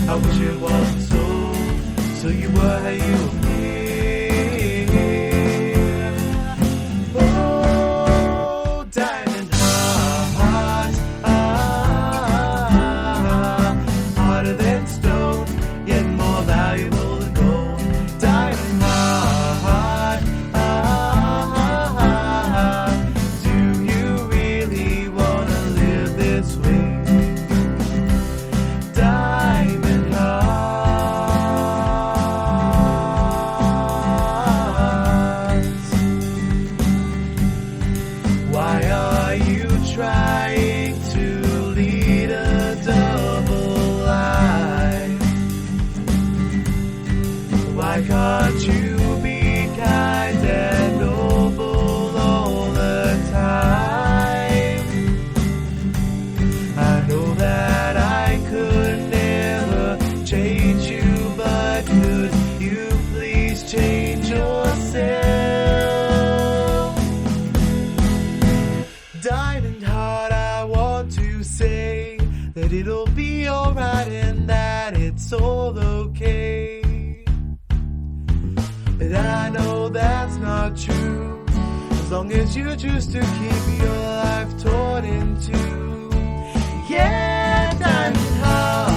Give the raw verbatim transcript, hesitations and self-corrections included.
I wish it wasn't so. So you were how you appear. Oh, diamond heart, ah, harder than stone, yet more valuable than gold. Diamond heart, ah, do you really wanna live this way? Diamond hearts. Why are you trying to lead a double life? Why can't you be kind and noble all the time? I know that I could never change you, but could you please change yourself? Diamond heart, I want to say that it'll be alright and that it's all okay. But I know that's not true, as long as you choose to keep your life torn in two. Yeah, diamond heart.